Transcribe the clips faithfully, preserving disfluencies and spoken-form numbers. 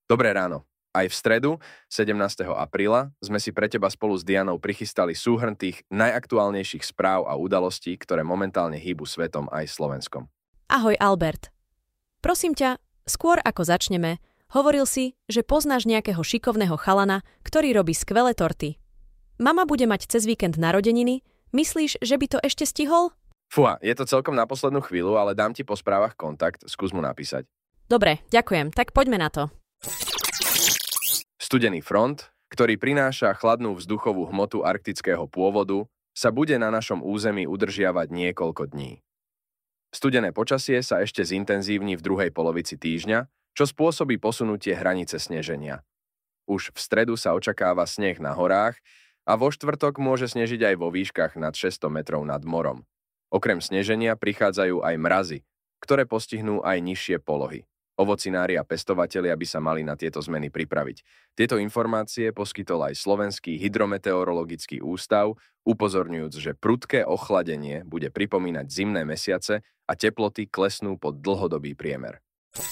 Dobré ráno. Aj v stredu, sedemnásteho apríla, sme si pre teba spolu s Dianou prichystali súhrn tých najaktuálnejších správ a udalostí, ktoré momentálne hýbu svetom aj Slovenskom. Ahoj Albert. Prosím ťa, skôr ako začneme, hovoril si, že poznáš nejakého šikovného chalana, ktorý robí skvelé torty. Mama bude mať cez víkend narodeniny, myslíš, že by to ešte stihol? Fúha, je to celkom na poslednú chvíľu, ale dám ti po správach kontakt, skús mu napísať. Dobre, ďakujem, tak poďme na to. Studený front, ktorý prináša chladnú vzduchovú hmotu arktického pôvodu, sa bude na našom území udržiavať niekoľko dní. Studené počasie sa ešte zintenzívni v druhej polovici týždňa, čo spôsobí posunutie hranice sneženia. Už v stredu sa očakáva sneh na horách a vo štvrtok môže snežiť aj vo výškach nad šesťsto metrov nad morom. Okrem sneženia prichádzajú aj mrazy, ktoré postihnú aj nižšie polohy. Ovocinári a pestovatelia by sa mali na tieto zmeny pripraviť. Tieto informácie poskytol aj Slovenský hydrometeorologický ústav, upozorňujúc, že prudké ochladenie bude pripomínať zimné mesiace a teploty klesnú pod dlhodobý priemer.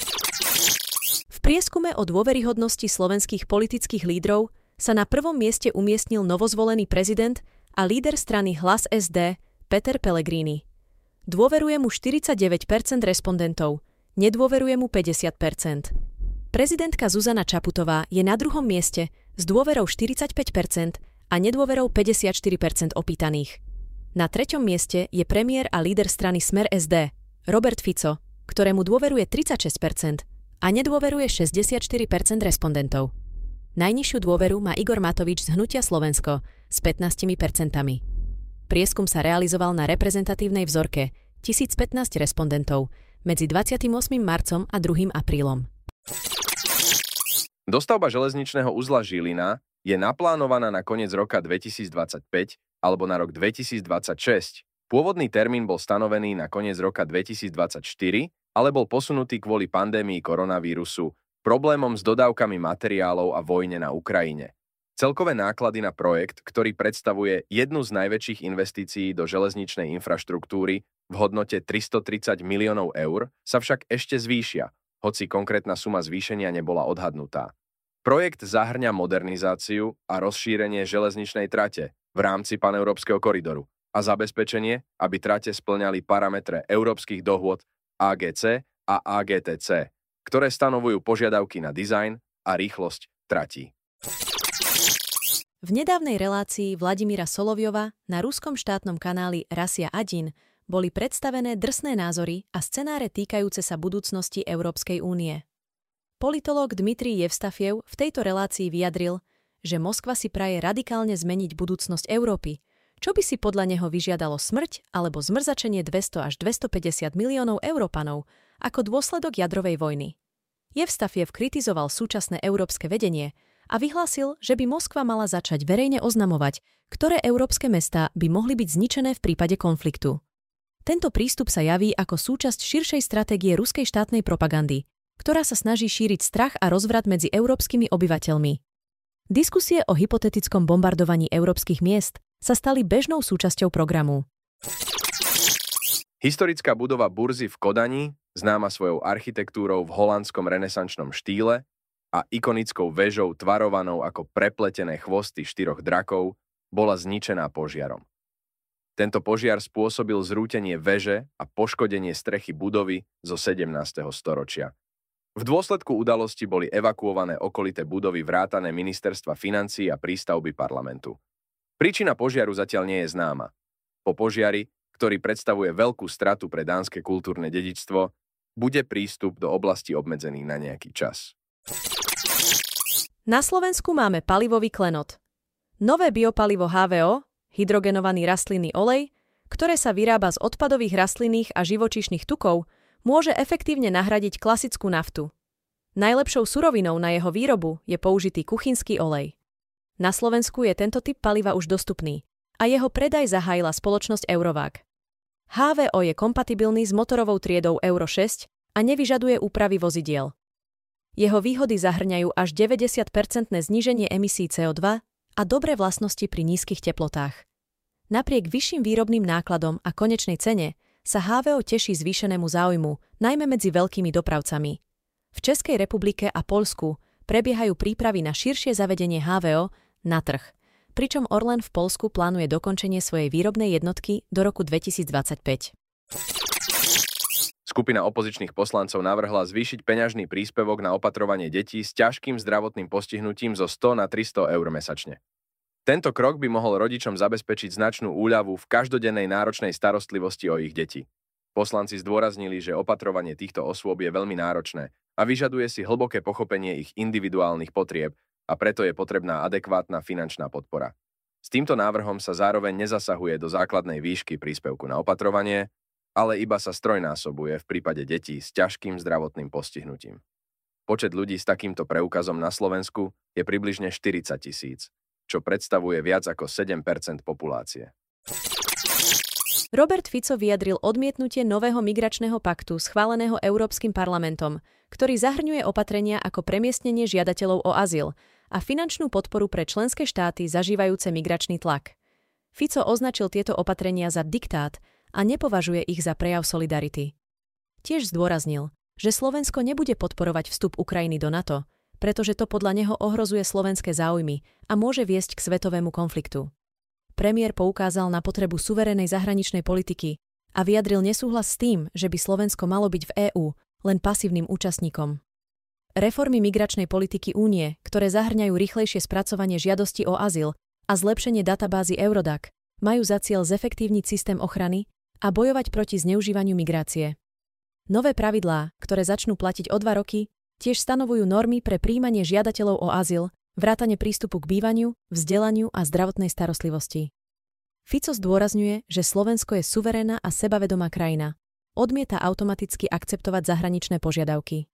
V prieskume o dôveryhodnosti slovenských politických lídrov sa na prvom mieste umiestnil novozvolený prezident a líder strany Hlas es dé Peter Pellegrini. Dôveruje mu štyridsaťdeväť percent respondentov, nedôveruje mu päťdesiat percent. Prezidentka Zuzana Čaputová je na druhom mieste s dôverou štyridsaťpäť percent a nedôverou päťdesiatštyri percent opýtaných. Na treťom mieste je premiér a líder strany Smer es dé Robert Fico, ktorému dôveruje tridsaťšesť percent a nedôveruje šesťdesiatštyri percent respondentov. Najnižšiu dôveru má Igor Matovič z Hnutia Slovensko s pätnásť percent. Prieskum sa realizoval na reprezentatívnej vzorke tisícpätnásť respondentov medzi dvadsiatym ôsmym marcom a druhým aprílom. Dostavba železničného uzla Žilina je naplánovaná na koniec roka dvetisícdvadsaťpäť alebo na rok dvetisícdvadsaťšesť. Pôvodný termín bol stanovený na koniec roka dvetisícdvadsaťštyri, ale bol posunutý kvôli pandémii koronavírusu, problémom s dodávkami materiálov a vojne na Ukrajine. Celkové náklady na projekt, ktorý predstavuje jednu z najväčších investícií do železničnej infraštruktúry v hodnote tristotridsať miliónov eur, sa však ešte zvýšia, hoci konkrétna suma zvýšenia nebola odhadnutá. Projekt zahŕňa modernizáciu a rozšírenie železničnej trate v rámci paneurópskeho koridoru a zabezpečenie, aby trate spĺňali parametre európskych dohôd á gé cé a á gé té cé, ktoré stanovujú požiadavky na dizajn a rýchlosť tratí. V nedávnej relácii Vladimíra Soloviova na ruskom štátnom kanáli Rasia jeden boli predstavené drsné názory a scenáre týkajúce sa budúcnosti Európskej únie. Politológ Dmitrij Jevstafiev v tejto relácii vyjadril, že Moskva si praje radikálne zmeniť budúcnosť Európy, čo by si podľa neho vyžiadalo smrť alebo zmrzačenie dvesto až dvestopäťdesiat miliónov Európanov ako dôsledok jadrovej vojny. Jevstafiev kritizoval súčasné európske vedenie a vyhlásil, že by Moskva mala začať verejne oznamovať, ktoré európske mestá by mohli byť zničené v prípade konfliktu. Tento prístup sa javí ako súčasť širšej stratégie ruskej štátnej propagandy, ktorá sa snaží šíriť strach a rozvrat medzi európskymi obyvateľmi. Diskusie o hypotetickom bombardovaní európskych miest sa stali bežnou súčasťou programu. Historická budova burzy v Kodani, známa svojou architektúrou v holandskom renesančnom štýle a ikonickou väžou tvarovanou ako prepletené chvosty štyroch drakov, bola zničená požiarom. Tento požiar spôsobil zrútenie veže a poškodenie strechy budovy zo sedemnásteho storočia. V dôsledku udalosti boli evakuované okolité budovy vrátane ministerstva financií a prístavby parlamentu. Príčina požiaru zatiaľ nie je známa. Po požiari, ktorý predstavuje veľkú stratu pre dánske kultúrne dedičstvo, bude prístup do oblasti obmedzený na nejaký čas. Na Slovensku máme palivový klenot. Nové biopalivo há vé ó, hydrogenovaný rastlinný olej, ktoré sa vyrába z odpadových rastlinných a živočíšnych tukov, môže efektívne nahradiť klasickú naftu. Najlepšou surovinou na jeho výrobu je použitý kuchynský olej. Na Slovensku je tento typ paliva už dostupný a jeho predaj zahájila spoločnosť Eurovag. há vé ó je kompatibilný s motorovou triedou Euro šesť a nevyžaduje úpravy vozidiel. Jeho výhody zahŕňajú až deväťdesiat percent zníženie emisí cé o dva a dobré vlastnosti pri nízkych teplotách. Napriek vyšším výrobným nákladom a konečnej cene sa há vé ó teší zvýšenému záujmu, najmä medzi veľkými dopravcami. V Českej republike a Poľsku prebiehajú prípravy na širšie zavedenie há vé ó na trh, pričom Orlen v Poľsku plánuje dokončenie svojej výrobnej jednotky do roku dvetisícdvadsaťpäť. Skupina opozičných poslancov navrhla zvýšiť peňažný príspevok na opatrovanie detí s ťažkým zdravotným postihnutím zo sto na tristo eur mesačne. Tento krok by mohol rodičom zabezpečiť značnú úľavu v každodennej náročnej starostlivosti o ich deti. Poslanci zdôraznili, že opatrovanie týchto osôb je veľmi náročné a vyžaduje si hlboké pochopenie ich individuálnych potrieb a preto je potrebná adekvátna finančná podpora. S týmto návrhom sa zároveň nezasahuje do základnej výšky príspevku na opatrovanie, ale iba sa strojnásobuje v prípade detí s ťažkým zdravotným postihnutím. Počet ľudí s takýmto preukazom na Slovensku je približne štyridsať tisíc, čo predstavuje viac ako sedem percent populácie. Robert Fico vyjadril odmietnutie nového migračného paktu schváleného Európskym parlamentom, ktorý zahrňuje opatrenia ako premiestnenie žiadateľov o azyl a finančnú podporu pre členské štáty zažívajúce migračný tlak. Fico označil tieto opatrenia za diktát a nepovažuje ich za prejav solidarity. Tiež zdôraznil, že Slovensko nebude podporovať vstup Ukrajiny do NATO, pretože to podľa neho ohrozuje slovenské záujmy a môže viesť k svetovému konfliktu. Premiér poukázal na potrebu suverénnej zahraničnej politiky a vyjadril nesúhlas s tým, že by Slovensko malo byť v EÚ len pasívnym účastníkom. Reformy migračnej politiky Únie, ktoré zahŕňajú rýchlejšie spracovanie žiadosti o azyl a zlepšenie databázy Eurodac, majú za cieľ zefektívniť systém ochrany a bojovať proti zneužívaniu migrácie. Nové pravidlá, ktoré začnú platiť o dva roky, tiež stanovujú normy pre prijímanie žiadateľov o azyl, vrátane prístupu k bývaniu, vzdelaniu a zdravotnej starostlivosti. Fico zdôrazňuje, že Slovensko je suverénna a sebavedomá krajina. Odmieta automaticky akceptovať zahraničné požiadavky.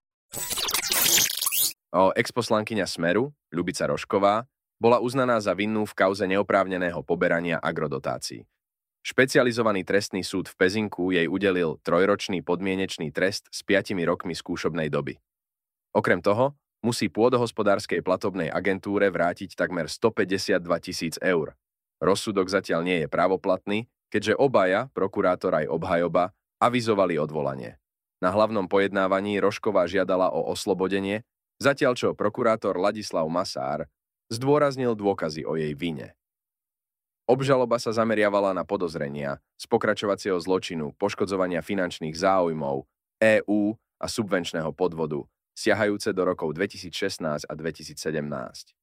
O exposlankyňa Smeru, Ľubica Rožková, bola uznaná za vinnú v kauze neoprávneného poberania agrodotácií. Špecializovaný trestný súd v Pezinku jej udelil trojročný podmienečný trest s piatimi rokmi skúšobnej doby. Okrem toho musí pôdohospodárskej platobnej agentúre vrátiť takmer stopäťdesiatdva tisíc eur. Rozsudok zatiaľ nie je právoplatný, keďže obaja, prokurátor aj obhajoba, avizovali odvolanie. Na hlavnom pojednávaní Rožková žiadala o oslobodenie, zatiaľ čo prokurátor Ladislav Masár zdôraznil dôkazy o jej vine. Obžaloba sa zameriavala na podozrenia z pokračovacieho zločinu, poškodzovania finančných záujmov, EÚ a subvenčného podvodu, siahajúce do rokov dvetisícšestnásť a dvetisícsedemnásť.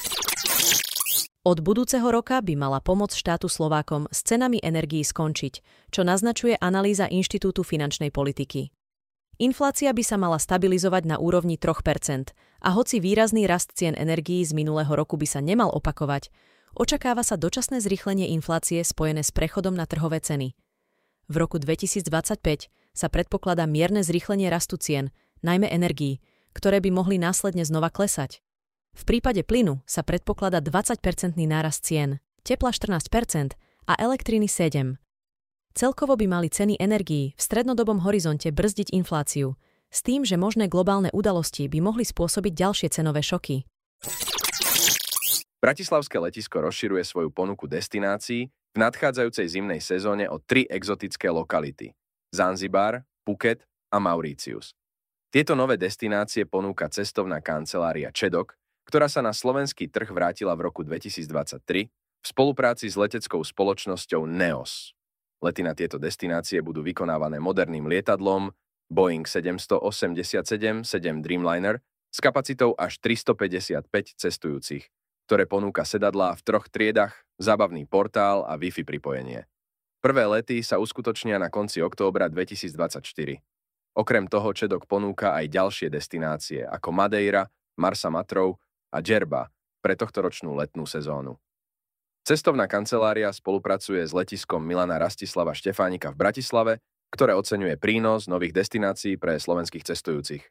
Od budúceho roka by mala pomoc štátu Slovákom s cenami energií skončiť, čo naznačuje analýza Inštitútu finančnej politiky. Inflácia by sa mala stabilizovať na úrovni tri percentá a hoci výrazný rast cien energií z minulého roku by sa nemal opakovať, očakáva sa dočasné zrýchlenie inflácie spojené s prechodom na trhové ceny. V roku dvetisícdvadsaťpäť sa predpokladá mierne zrýchlenie rastu cien, najmä energií, ktoré by mohli následne znova klesať. V prípade plynu sa predpokladá dvadsaťpercentný nárast cien, tepla štrnásť percent a elektriny sedem percent. Celkovo by mali ceny energií v strednodobom horizonte brzdiť infláciu, s tým, že možné globálne udalosti by mohli spôsobiť ďalšie cenové šoky. Bratislavské letisko rozširuje svoju ponuku destinácií v nadchádzajúcej zimnej sezóne o tri exotické lokality: Zanzibar, Phuket a Mauritius. Tieto nové destinácie ponúka cestovná kancelária Čedok, ktorá sa na slovenský trh vrátila v roku dvetisícdvadsaťtri v spolupráci s leteckou spoločnosťou Neos. Lety na tieto destinácie budú vykonávané moderným lietadlom Boeing sedemstoosemdesiatsedem sedem Dreamliner s kapacitou až tristopäťdesiatpäť cestujúcich, ktoré ponúka sedadlá v troch triedach, zábavný portál a Wi-Fi pripojenie. Prvé lety sa uskutočnia na konci októbra dvetisícdvadsaťštyri. Okrem toho Čedok ponúka aj ďalšie destinácie ako Madeira, Marsa Matrov a Džerba pre tohtoročnú letnú sezónu. Cestovná kancelária spolupracuje s letiskom Milana Rastislava Štefánika v Bratislave, ktoré oceňuje prínos nových destinácií pre slovenských cestujúcich.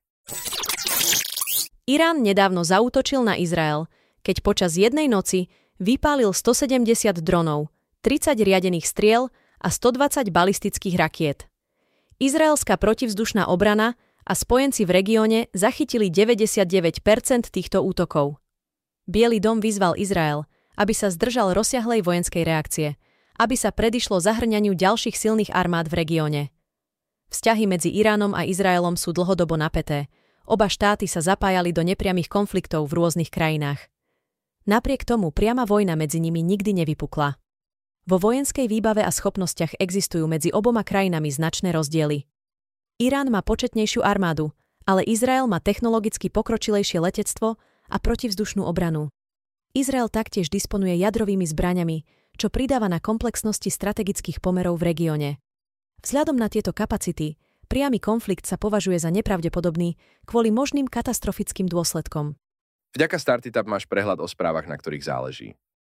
Irán nedávno zaútočil na Izrael, keď počas jednej noci vypálil stosedemdesiat dronov, tridsať riadených striel a stodvadsať balistických rakiet. Izraelská protivzdušná obrana a spojenci v regióne zachytili deväťdesiatdeväť percent týchto útokov. Biely dom vyzval Izrael, aby sa zdržal rozsiahlej vojenskej reakcie, aby sa predišlo zahrňaniu ďalších silných armád v regióne. Vzťahy medzi Iránom a Izraelom sú dlhodobo napäté. Oba štáty sa zapájali do nepriamych konfliktov v rôznych krajinách. Napriek tomu priama vojna medzi nimi nikdy nevypukla. Vo vojenskej výbave a schopnostiach existujú medzi oboma krajinami značné rozdiely. Irán má početnejšiu armádu, ale Izrael má technologicky pokročilejšie letectvo a protivzdušnú obranu. Izrael taktiež disponuje jadrovými zbraňami, čo pridáva na komplexnosti strategických pomerov v regióne. Vzhľadom na tieto kapacity, priamy konflikt sa považuje za nepravdepodobný kvôli možným katastrofickým dôsledkom. Vďaka StartitUp máš prehľad o správach, na ktorých záleží.